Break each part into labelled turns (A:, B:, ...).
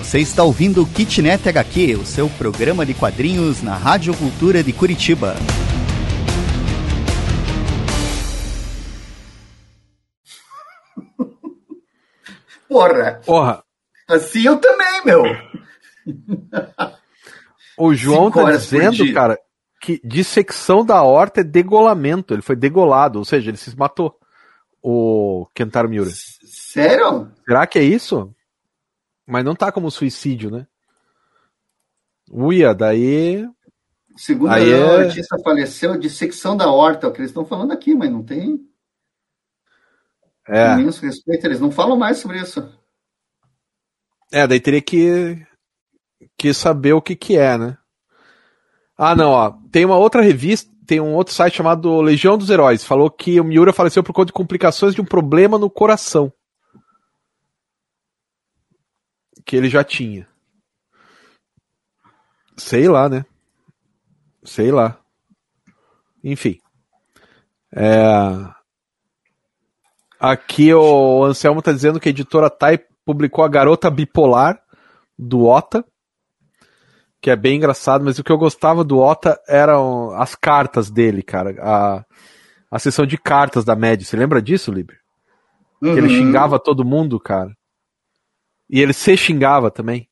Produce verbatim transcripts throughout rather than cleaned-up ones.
A: Você está ouvindo o Kitnet H Q, o seu programa de quadrinhos na Rádio Cultura de Curitiba.
B: Porra!
C: Porra!
B: Assim eu também, meu!
C: O João tá dizendo, cara, que dissecção da aorta é degolamento. Ele foi degolado, ou seja, ele se matou. O Kentaro Miura.
B: Sério?
C: Será que é isso? Mas não tá como suicídio, né? Uia, daí...
B: Segundo
C: aí
B: a
C: é...
B: notícia, faleceu de dissecção da aorta, é o que eles estão falando aqui, mas não tem...
C: É.
B: Imenso respeito, eles não falam mais sobre isso.
C: É, daí teria que, que saber o que que é, né? Ah, não, ó. Tem uma outra revista, tem um outro site chamado Legião dos Heróis. Falou que o Miura faleceu por conta de complicações de um problema no coração. Que ele já tinha. Sei lá, né? Sei lá. Enfim. É... Aqui o Anselmo tá dizendo que a editora Tai publicou A Garota Bipolar, do Ota, que é bem engraçado, mas o que eu gostava do Ota eram as cartas dele, cara. A, a sessão de cartas da Mad. Você lembra disso, Liber?
B: Uhum.
C: Que ele xingava todo mundo, cara. E ele se xingava também.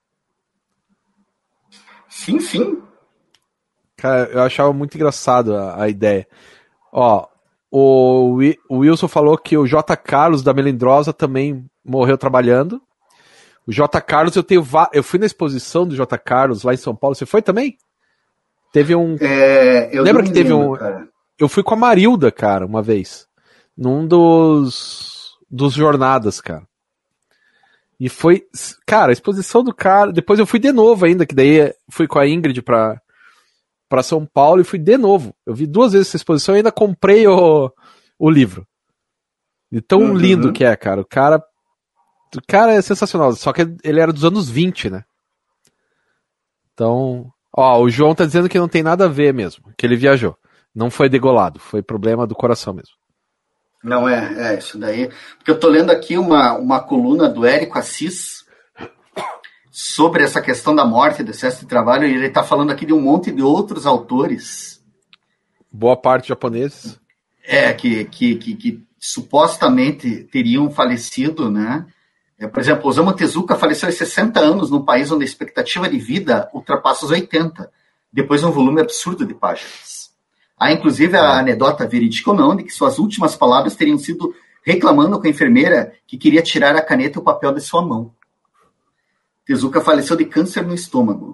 B: Sim, sim.
C: Cara, eu achava muito engraçado a, a ideia. Ó, o, o Wilson falou que o J. Carlos da Melindrosa também morreu trabalhando. O J. Carlos, eu tenho va- eu fui na exposição do J. Carlos lá em São Paulo. Você foi também? Teve um.
B: É, eu
C: Lembra
B: não
C: que teve
B: lembro,
C: um.
B: cara.
C: Eu fui com a Marilda, cara, uma vez. Num dos. Dos jornadas, cara. E foi. Cara, a exposição do cara. Depois eu fui de novo ainda, que daí fui com a Ingrid pra, pra São Paulo e fui de novo. Eu vi duas vezes essa exposição e ainda comprei o, o livro. E tão
B: Uhum.
C: lindo que é, cara. O cara. O cara é sensacional. Só que ele era dos anos vinte, né? Então. Ó, o João tá dizendo que não tem nada a ver mesmo. Que ele viajou. Não foi degolado. Foi problema do coração mesmo.
B: Não é, é isso daí. Porque eu tô lendo aqui uma, uma coluna do Érico Assis sobre essa questão da morte, do excesso de trabalho, e ele tá falando aqui de um monte de outros autores.
C: Boa parte japoneses.
B: É, que, que, que, que supostamente teriam falecido, né? É, por exemplo, Osamu Tezuka faleceu aos sessenta anos num país onde a expectativa de vida ultrapassa os oitenta, depois de um volume absurdo de páginas. Há, inclusive, a anedota verídica ou não, de que suas últimas palavras teriam sido reclamando com a enfermeira que queria tirar a caneta e o papel de sua mão. Tezuka faleceu de câncer no estômago.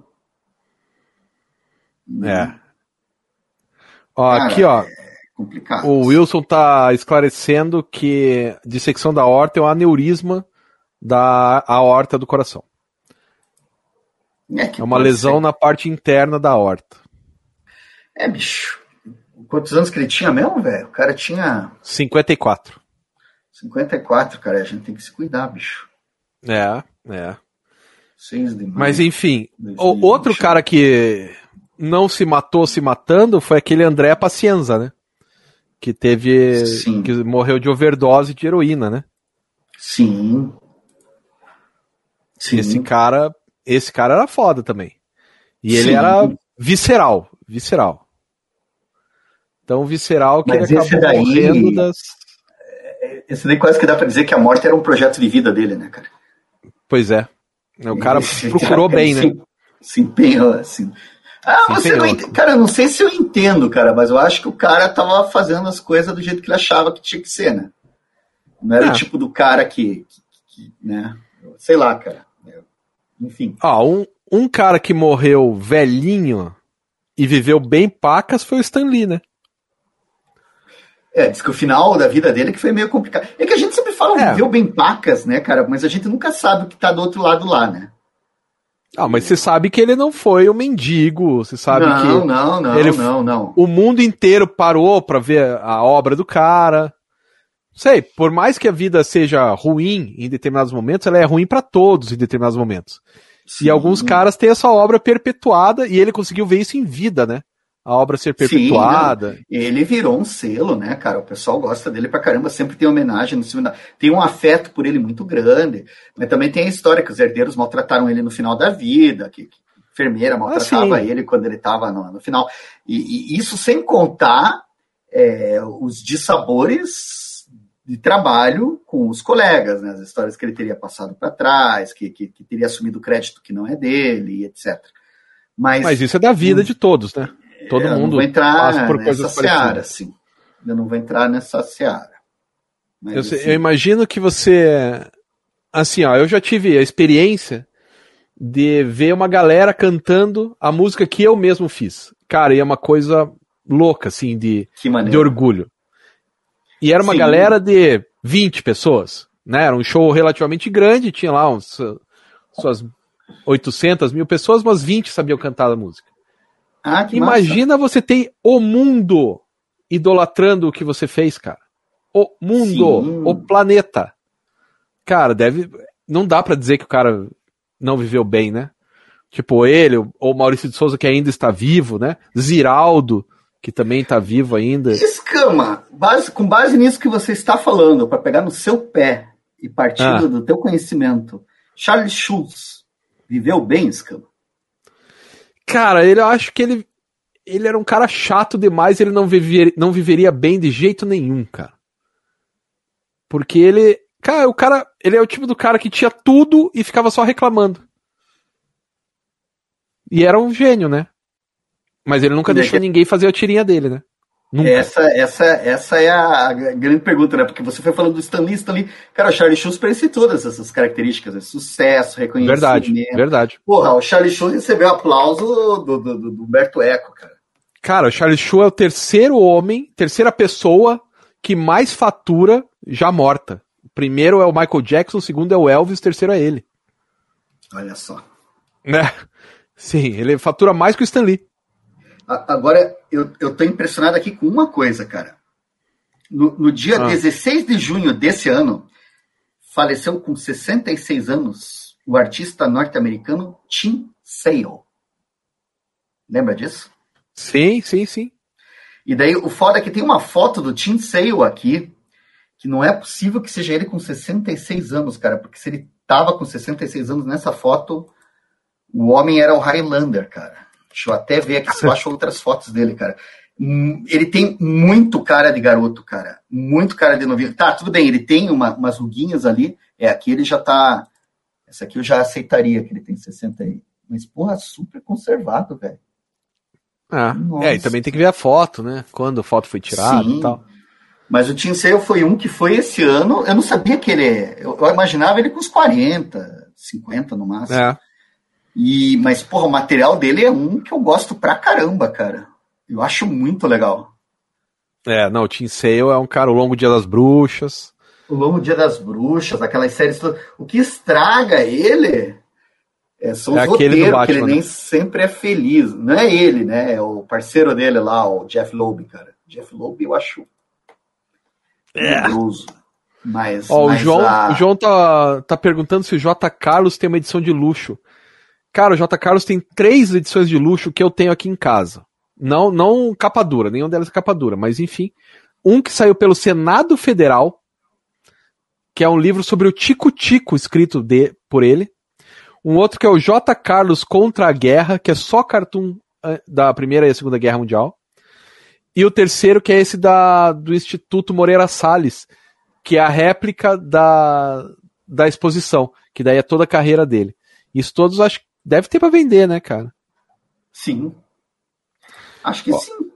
C: É. Ó,
B: Cara,
C: aqui, ó.
B: É complicado.
C: O Wilson tá esclarecendo que dissecção da aorta é um aneurisma da aorta do coração.
B: É, que
C: É uma
B: pode
C: lesão
B: ser.
C: na parte interna da aorta.
B: É, bicho. Quantos anos que ele tinha mesmo, velho? O cara tinha
C: cinquenta e quatro.
B: cinquenta e quatro, cara. A gente tem que se cuidar, bicho.
C: É, é.
B: seis de maio.
C: Mas enfim,
B: dois mil e
C: o
B: vinte.
C: outro cara que não se matou se matando foi aquele André Pacienza, né? Que teve.
B: Sim.
C: Que morreu de overdose de heroína, né?
B: Sim. Sim.
C: Esse cara. Esse cara era foda também. E ele
B: Sim.
C: era visceral. Visceral. Então visceral que
B: Mas
C: ele
B: esse
C: acabou
B: daí-
C: morrendo das.
B: Esse daí quase que dá pra dizer que a morte era um projeto de vida dele, né, cara?
C: Pois é. O cara
B: Esse
C: procurou
B: cara
C: bem, né?
B: se, se empenhou, assim. Ah,
C: Se
B: você
C: empenhou.
B: não entende. Cara, eu não sei se eu entendo, cara, mas eu acho que o cara tava fazendo as coisas do jeito que ele achava que tinha que ser, né? Não era
C: É.
B: o tipo do cara que, que- que, né? Sei lá, cara. Enfim.
C: Ah, um, um cara que morreu velhinho e viveu bem pacas foi o Stan Lee, né?
B: É, diz que o final da vida dele que foi meio complicado. É que a gente sempre fala,
C: É.
B: viveu bem pacas, né, cara? Mas a gente nunca sabe o que tá do outro lado lá, né?
C: Ah, mas você sabe que ele não foi um mendigo, você sabe
B: não,
C: que
B: não, não,
C: ele-
B: não, não.
C: o mundo inteiro parou pra ver a obra do cara. Sei, por mais que a vida seja ruim em determinados momentos, ela é ruim pra todos em determinados momentos.
B: Sim.
C: E alguns caras têm essa obra perpetuada e ele conseguiu ver isso em vida, né? a obra ser perpetuada.
B: Sim, ele virou um selo, né, cara? O pessoal gosta dele pra caramba, sempre tem homenagem no cima. Tem um afeto por ele muito grande, mas também tem a história que os herdeiros maltrataram ele no final da vida, que, que a enfermeira maltratava ah, ele quando ele estava no, no final. E, e isso sem contar é, os dissabores de trabalho com os colegas, né? As histórias que ele teria passado para trás, que, que, que teria assumido crédito que não é dele, etcétera. Mas,
C: mas isso é da vida de todos, né? Todo
B: eu
C: mundo
B: não vou entrar
C: passa por
B: nessa
C: coisas
B: seara,
C: parecidas.
B: assim. Eu não vou entrar nessa seara. Mas,
C: Eu, sei,
B: assim,
C: eu imagino que você... Assim, ó, eu já tive a experiência de ver uma galera cantando a música que eu mesmo fiz. Cara, e é uma coisa louca, assim, de, de orgulho. E era uma Sim. galera de vinte pessoas, né? Era um show relativamente grande, tinha lá uns, suas oitocentas mil pessoas, mas vinte sabiam cantar a música.
B: Ah, que
C: Imagina massa. Você ter o mundo idolatrando o que você fez, cara. O mundo, Sim. o planeta. Cara, deve... Não dá pra dizer que o cara não viveu bem, né? Tipo, ele, ou Maurício de Souza, que ainda está vivo, né? Ziraldo, que também está vivo ainda.
B: Escama, base, com base nisso que você está falando, para pegar no seu pé e partindo ah. do teu conhecimento, Charles Schulz viveu bem, Escama?
C: Cara, ele, eu acho que ele, ele era um cara chato demais, ele não, viver, não viveria bem de jeito nenhum, cara. Porque ele... Cara, o cara, ele é o tipo do cara que tinha tudo e ficava só reclamando. E era um gênio, né? Mas ele nunca deixou ninguém fazer a tirinha dele, né? Nunca.
B: Essa, essa, essa é a grande pergunta, né? Porque você foi falando do Stan Lee, Stan Lee. Cara, o Charlie Schulz parece todas essas características, né? Sucesso, reconhecimento.
C: Verdade, verdade.
B: Porra, o Charlie Schulz recebeu aplauso do, do, do Humberto Eco, cara.
C: Cara, o Charlie Schulz é o terceiro homem, terceira pessoa que mais fatura já morta. O primeiro é o Michael Jackson, o segundo é o Elvis, o terceiro é ele.
B: Olha só.
C: Né? Sim, ele fatura mais que o Stan Lee.
B: Agora, eu, eu tô impressionado aqui com uma coisa, cara. No, no dia ah. dezesseis de junho desse ano, faleceu com sessenta e seis anos o artista norte-americano Tim Sale. Lembra disso?
C: Sim, sim, sim.
B: E daí, o foda é que tem uma foto do Tim Sale aqui, que não é possível que seja ele com sessenta e seis anos, cara, porque se ele tava com sessenta e seis anos nessa foto, o homem era o Highlander, cara. Deixa eu até ver aqui se eu acho outras fotos dele, cara. Ele tem muito cara de garoto, cara. Muito cara de novinho. Tá, tudo bem, ele tem uma, umas ruguinhas ali. É, aqui ele já tá... Essa aqui eu já aceitaria que ele tem sessenta aí. Mas, porra, super conservado, velho.
C: Ah, é, e também tem que ver a foto, né? Quando a foto foi tirada Sim. e tal.
B: Mas o Tim Sale foi um que foi esse ano. Eu não sabia que ele... Eu, eu imaginava ele com uns quarenta, cinquenta no máximo.
C: É.
B: E, mas, porra, o material dele é um que eu gosto pra caramba, cara. Eu acho muito legal.
C: É, não, o Tim Sale é um cara, o Longo Dia das Bruxas.
B: O Longo Dia das Bruxas, aquelas séries todas. O que estraga ele é, são é os roteiros, Batman, que ele nem né? sempre é feliz. Não é ele, né? É o parceiro dele lá, o Jeff Loeb, cara. Jeff Loeb eu acho perigoso. É. Mas,
C: Ó,
B: mas
C: o João,
B: a...
C: o João tá, tá perguntando se o J. Carlos tem uma edição de luxo. Cara, o J. Carlos tem três edições de luxo que eu tenho aqui em casa. Não, não capa dura, nenhuma delas é capa dura, mas enfim. Um que saiu pelo Senado Federal, que é um livro sobre o Tico Tico, escrito de, por ele. Um outro que é o J. Carlos contra a Guerra, que é só cartoon da Primeira e a Segunda Guerra Mundial. E o terceiro que é esse da, do Instituto Moreira Salles, que é a réplica da, da exposição, que daí é toda a carreira dele. Isso todos acho que deve ter pra vender, né, cara?
B: Sim. Acho que
C: ó,
B: sim.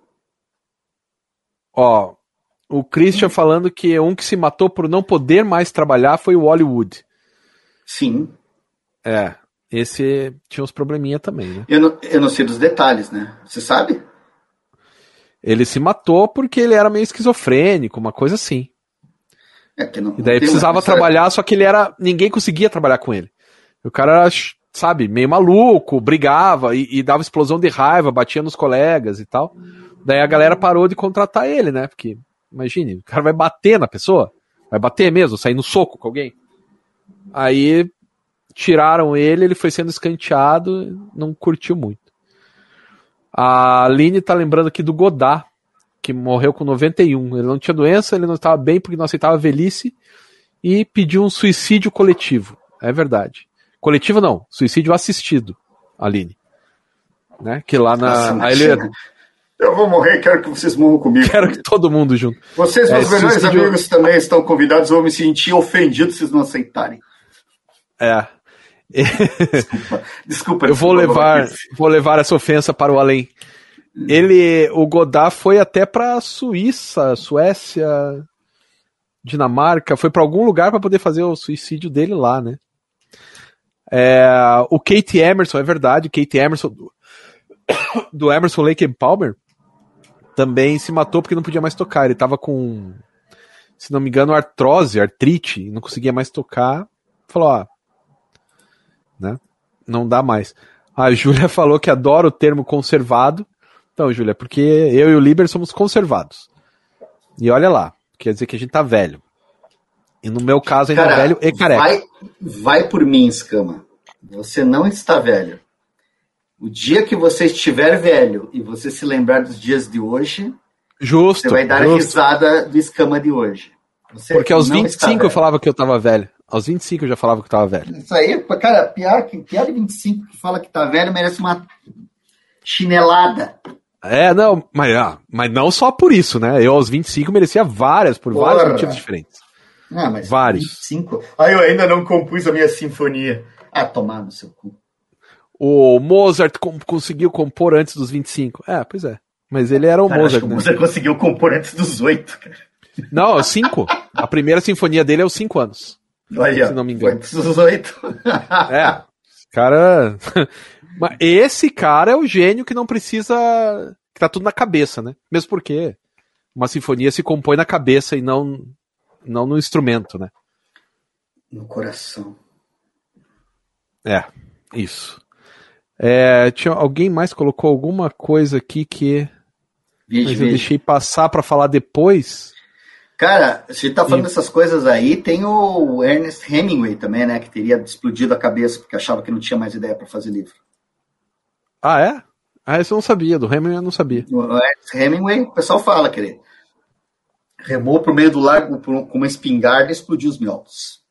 C: Ó, o Christian falando que um que se matou por não poder mais trabalhar foi o Hollywood.
B: Sim.
C: É, esse tinha uns probleminha também, né?
B: Eu não, eu não sei dos detalhes, né? Você sabe?
C: Ele se matou porque ele era meio esquizofrênico, uma coisa assim.
B: É que não,
C: e daí
B: não
C: precisava
B: uma...
C: trabalhar, só que ele era... Ninguém conseguia trabalhar com ele. O cara era, sabe, meio maluco, brigava e, e dava explosão de raiva, batia nos colegas e tal. Daí a galera parou de contratar ele, né? Porque, imagine, o cara vai bater na pessoa, vai bater mesmo, sair no soco com alguém. Aí tiraram ele, ele foi sendo escanteado, não curtiu muito. A Aline tá lembrando aqui do Godard, que morreu com noventa e um. Ele não tinha doença, ele não estava bem porque não aceitava a velhice e pediu um suicídio coletivo. É verdade. Coletivo não, suicídio assistido, Aline. Né? Que lá na...
B: Nossa,
C: Aí ele...
B: Eu vou morrer, quero que vocês morram comigo.
C: Quero que todo mundo junto.
B: Vocês, meus
C: é,
B: melhores
C: suicídio...
B: amigos, também estão convidados. Eu vou me sentir ofendido se vocês não aceitarem.
C: É.
B: Desculpa, desculpa.
C: Eu vou
B: desculpa,
C: levar, vou levar essa ofensa para o além. Ele, o Godard foi até para Suíça, Suécia, Dinamarca, foi para algum lugar para poder fazer o suicídio dele lá, né? É, o Keith Emerson, é verdade, Keith Emerson do, do Emerson Lake and Palmer também se matou porque não podia mais tocar. Ele tava com, se não me engano, artrose, artrite, não conseguia mais tocar. Falou, ó, né? Não dá mais. A Júlia falou que adora o termo conservado. Então, Júlia, porque eu e o Liber somos conservados. E olha lá, quer dizer que a gente tá velho. E no meu caso, ainda
B: Cara,
C: velho e careca.
B: Vai, vai por mim, Escama. Você não está velho. O dia que você estiver velho e você se lembrar dos dias de hoje,
C: justo,
B: você vai dar
C: justo.
B: a risada do Escama de hoje. Você
C: porque aos
B: não
C: vinte e cinco eu falava que eu tava velho. Aos vinte e cinco eu já falava que eu tava velho.
B: Isso aí, cara, pior, que, pior de vinte e cinco que fala que tá velho merece uma chinelada.
C: É, não, mas, ah, mas não só por isso, né? Eu aos vinte e cinco merecia várias, por
B: Porra.
C: vários motivos diferentes.
B: Ah, mas
C: vários.
B: vinte e cinco. Ah, eu ainda não compus a minha sinfonia. Ah, tomar no seu cu.
C: O Mozart com, conseguiu compor antes dos vinte e cinco. É, pois é. Mas ele era o
B: cara,
C: Mozart,
B: acho que
C: né?
B: O Mozart conseguiu compor antes dos oito, cara.
C: Não, é os cinco. A primeira sinfonia dele é os cinco anos.
B: Olha,
C: se não me engano.
B: Antes dos oito.
C: É, cara... Mas esse cara é o gênio que não precisa... Que tá tudo na cabeça, né? Mesmo porque uma sinfonia se compõe na cabeça e não, não no instrumento, né?
B: No coração.
C: É, isso. É, tinha, alguém mais colocou alguma coisa aqui que...
B: Vídeo,
C: mas eu
B: vídeo.
C: deixei passar pra falar depois.
B: Cara, a gente tá falando
C: e...
B: dessas coisas aí, tem o Ernest Hemingway também, né? Que teria explodido a cabeça porque achava que não tinha mais ideia pra fazer livro.
C: Ah, é? Ah, isso eu não sabia, do Hemingway eu não sabia.
B: O Ernest Hemingway, o pessoal fala que ele remou pro meio do lago com uma espingarda e explodiu os miolos.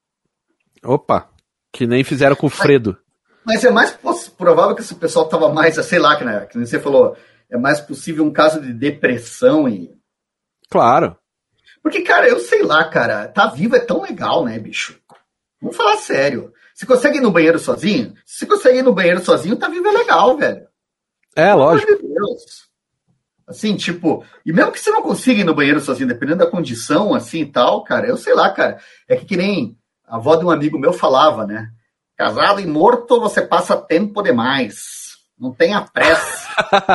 C: Opa, que nem fizeram com o Fredo.
B: Mas, mas é mais provável que esse pessoal tava mais, sei lá, que, né, que você falou, é mais possível um caso de depressão e...
C: Claro.
B: Porque, cara, eu sei lá, cara, tá vivo é tão legal, né, bicho? Vamos falar sério. Você consegue ir no banheiro sozinho? Se você consegue ir no banheiro sozinho, tá vivo é legal, velho.
C: É, lógico.
B: Pelo amor de Deus. Assim, tipo, e mesmo que você não consiga ir no banheiro sozinho, dependendo da condição, assim e tal, cara, eu sei lá, cara, é que que nem a avó de um amigo meu falava, né? Casado e morto, você passa tempo demais. Não tenha pressa.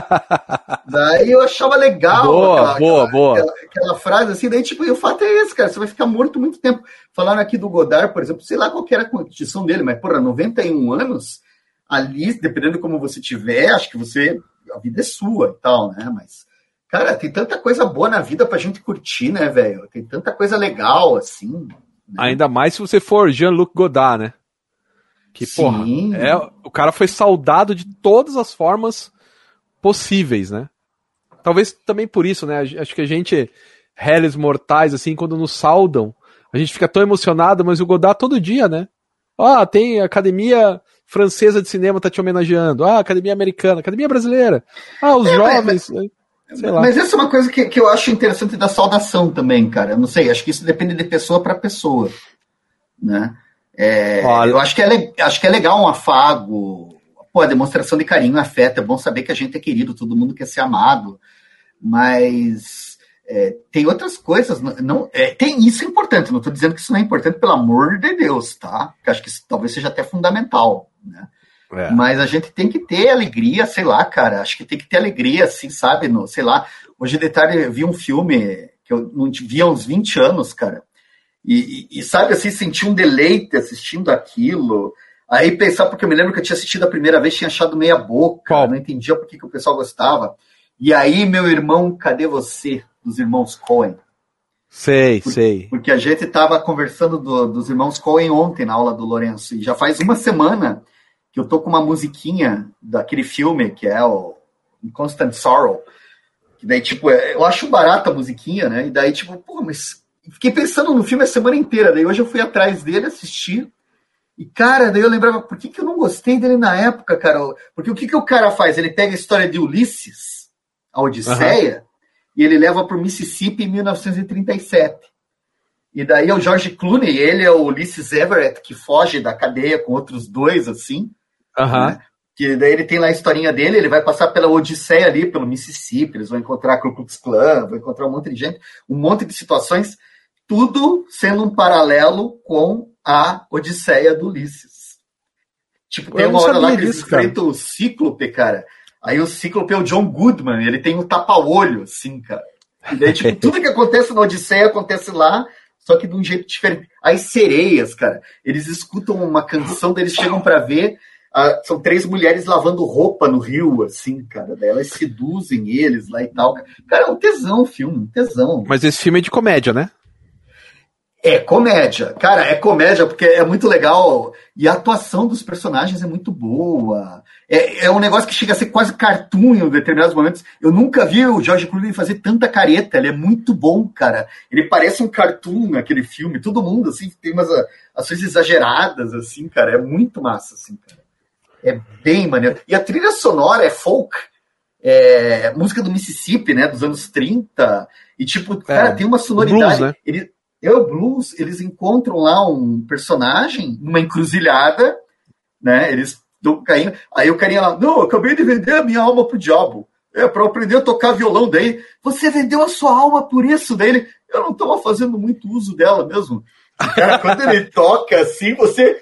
B: Daí eu achava legal.
C: Boa,
B: aquela,
C: boa,
B: aquela,
C: boa.
B: Aquela, aquela frase assim, daí tipo, e o fato é esse, cara, você vai ficar morto muito tempo. Falaram aqui do Godard, por exemplo, sei lá qual que era a condição dele, mas, porra, noventa e um anos, ali, dependendo de como você tiver, acho que você, a vida é sua e tal, né, mas, cara, tem tanta coisa boa na vida pra gente curtir, né, velho, tem tanta coisa legal, assim. Né?
C: Ainda mais se você for Jean-Luc Godard, né? Que,
B: Sim.
C: porra, é, o cara foi saudado de todas as formas possíveis, né? Talvez também por isso, né? Acho que a gente, réis mortais, assim, quando nos saudam, a gente fica tão emocionado, mas o Godard todo dia, né? Ah, tem a Academia Francesa de Cinema tá te homenageando. Ah, Academia Americana, Academia Brasileira. Ah, os é, jovens...
B: Mas, sei lá. Mas essa é uma coisa que, que eu acho interessante da saudação também, cara. Eu não sei, acho que isso depende de pessoa para pessoa, né? É, eu acho que, é, acho que é legal um afago, pô, a demonstração de carinho, afeto, é bom saber que a gente é querido, todo mundo quer ser amado, mas é, tem outras coisas, não, é, tem isso é importante, não estou dizendo que isso não é importante, pelo amor de Deus, tá? Porque acho que isso talvez seja até fundamental, né? É. Mas a gente tem que ter alegria, sei lá, cara, acho que tem que ter alegria, assim, sabe, no, sei lá, hoje de tarde eu vi um filme que eu não via há uns vinte anos, cara, E, e, e, sabe, assim, sentir um deleite assistindo aquilo. Aí pensar, porque eu me lembro que eu tinha assistido a primeira vez, tinha achado meia boca, não entendia por que, que o pessoal gostava. E aí, meu irmão, cadê você? Dos irmãos Coen.
C: Sei,
B: por,
C: sei.
B: Porque a gente estava conversando do, dos irmãos Coen ontem, na aula do Lourenço. E já faz uma semana que eu tô com uma musiquinha daquele filme, que é o Constant Sorrow. Que daí, tipo, eu acho barata a musiquinha, né? E daí, tipo, pô, mas fiquei pensando no filme a semana inteira. Daí hoje eu fui atrás dele, assistir. E, cara, daí eu lembrava, por que, que eu não gostei dele na época, cara? Porque o que, que o cara faz? Ele pega a história de Ulisses, a Odisseia, uhum. e ele leva pro Mississippi em mil novecentos e trinta e sete. E daí é o George Clooney, ele é o Ulysses Everett, que foge da cadeia com outros dois, assim.
C: Aham.
B: Né? Que daí ele tem lá a historinha dele, ele vai passar pela Odisseia ali, pelo Mississippi, eles vão encontrar a Ku Klux Klan, vão encontrar um monte de gente, um monte de situações, tudo sendo um paralelo com a Odisseia do Ulisses. Tipo, tem uma hora lá que eles disso, enfrentam o Cíclope, cara. Aí o Cíclope é o John Goodman, ele tem um tapa-olho, assim, cara. E daí, tipo, tudo que acontece na Odisseia acontece lá, só que de um jeito diferente. As sereias, cara, eles escutam uma canção, daí eles chegam pra ver... Ah, são três mulheres lavando roupa no rio, assim, cara. Daí elas seduzem eles lá e tal. Cara, é um tesão o filme, um tesão.
C: Mas esse filme é de comédia, né?
B: É comédia. Cara, é comédia porque é muito legal. E a atuação dos personagens é muito boa. É, é um negócio que chega a ser quase cartoon em determinados momentos. Eu nunca vi o George Clooney fazer tanta careta. Ele é muito bom, cara. Ele parece um cartoon naquele filme. Todo mundo, assim, tem umas ações exageradas, assim, cara. É muito massa, assim, cara. É bem maneiro. E a trilha sonora é folk, é música do Mississippi, né, dos anos trinta. E, tipo, cara, é, tem uma sonoridade.
C: Blues, né?
B: Ele, é o blues, eles encontram lá um personagem numa encruzilhada, né? Eles dão caindo. Aí o carinha lá, não, eu acabei de vender a minha alma pro diabo. É, pra eu aprender a tocar violão. Daí, você vendeu a sua alma por isso? Daí ele, eu não tava fazendo muito uso dela mesmo. E, cara, quando ele toca assim, você.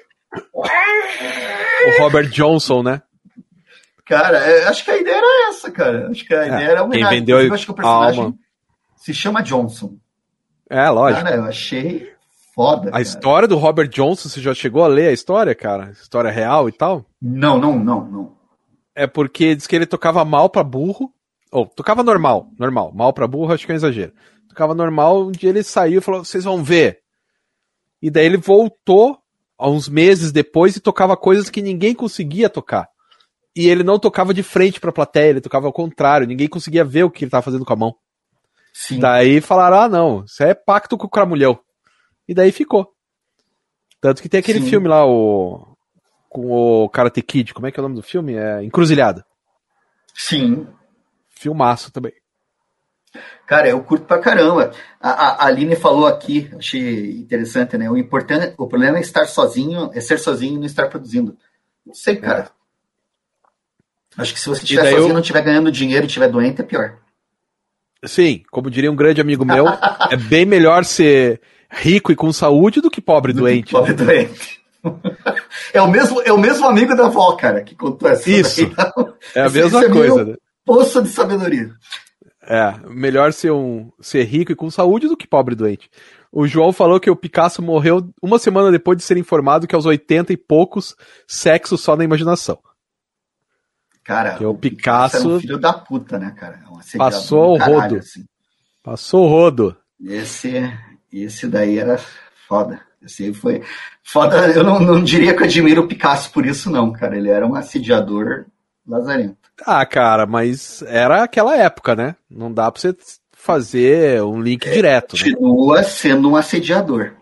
C: O Robert Johnson, né?
B: Cara, é, acho que a ideia era essa, cara. Acho que a é, ideia era uma
C: quem vendeu
B: eu acho que o personagem
C: alma.
B: Se chama Johnson.
C: É, lógico.
B: Cara, eu achei foda. A
C: cara. História do Robert Johnson, você já chegou a ler a história, cara? História real e tal?
B: Não, não, não, não.
C: É porque diz que ele tocava mal pra burro. Ou, tocava normal, normal. Mal pra burro, acho que é um exagero. Tocava normal, um dia ele saiu e falou, vocês vão ver. E daí ele voltou uns meses depois e tocava coisas que ninguém conseguia tocar. E ele não tocava de frente pra plateia, ele tocava ao contrário, ninguém conseguia ver o que ele tava fazendo com a mão.
B: Sim.
C: Daí falaram, ah não, isso é pacto com o Cramulhão. E daí ficou. Tanto que tem aquele Sim. filme lá, o com o Karate Kid, como é que é o nome do filme? É Encruzilhada.
B: Sim.
C: Filmaço também.
B: Cara, eu curto pra caramba. A, a, a Aline falou aqui, achei interessante, né? O importante, o problema é estar sozinho, é ser sozinho e não estar produzindo. Não sei, cara. É. Acho que se você estiver sozinho, eu... não estiver ganhando dinheiro e estiver doente, é pior.
C: Sim, como diria um grande amigo meu, é bem melhor ser rico e com saúde do que pobre e doente.
B: Pobre e
C: né?
B: doente. É o, mesmo, é o mesmo amigo da avó, cara, que contou essa.
C: Isso.
B: Então,
C: é a mesma
B: é
C: coisa, né?
B: Poço de sabedoria.
C: É, melhor ser, um, ser rico e com saúde do que pobre e doente. O João falou que o Picasso morreu uma semana depois de ser informado que aos oitenta e poucos, sexo só na imaginação.
B: Cara,
C: que o Picasso
B: era um filho da puta, né, cara? É um
C: passou o caralho, rodo. Assim. Passou o rodo.
B: Esse, esse daí era foda. Esse foi foda. Eu não, não diria que eu admiro o Picasso por isso, não, cara. Ele era um assediador lazarento.
C: Ah, cara, mas era aquela época, né? Não dá pra você fazer um link é, direto.
B: Continua né? sendo um assediador.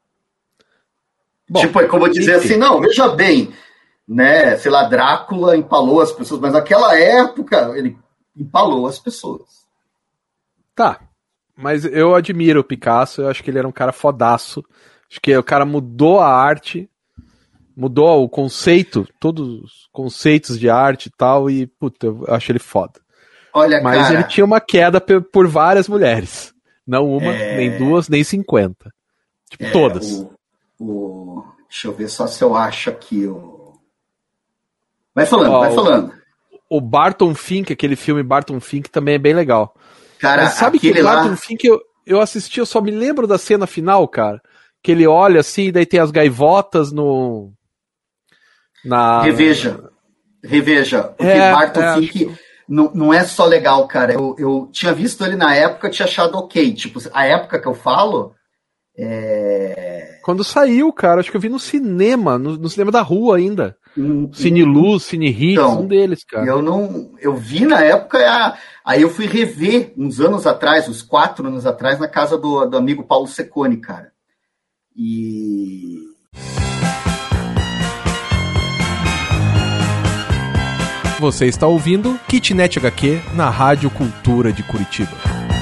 B: Bom, tipo, é como dizer enfim. assim, não, veja bem, né? Sei lá, Drácula empalou as pessoas, mas naquela época ele empalou as pessoas.
C: Tá, mas eu admiro o Picasso, eu acho que ele era um cara fodaço. Acho que o cara mudou a arte, mudou o conceito, todos os conceitos de arte e tal, e, puta, eu acho ele foda.
B: Olha,
C: Mas
B: cara,
C: ele tinha uma queda por várias mulheres. Não uma, é... nem duas, nem cinquenta. Tipo, é, todas.
B: O, o... Deixa eu ver só se eu acho aqui o... Vai falando, Ó, vai falando.
C: O, o Barton Fink, aquele filme Barton Fink, também é bem legal.
B: Cara,
C: Mas sabe que o Barton
B: lá...
C: Fink eu, eu assisti, eu só me lembro da cena final, cara. Que ele olha assim, e daí tem as gaivotas no... Na...
B: Reveja. Reveja. Porque
C: é,
B: Barton
C: é,
B: Fink
C: acho...
B: não, não é só legal, cara. Eu, eu tinha visto ele na época, tinha achado ok. Tipo, a época que eu falo, é...
C: Quando saiu, cara, acho que eu vi no cinema, no, no cinema da rua ainda. Hum, Cine Luz, Cine Hits, então, um deles, cara.
B: Eu não, eu vi na época, aí eu fui rever uns anos atrás, uns quatro anos atrás, na casa do, do amigo Paulo Secone, cara. E...
D: Você está ouvindo Kitnet H Q na Rádio Cultura de Curitiba.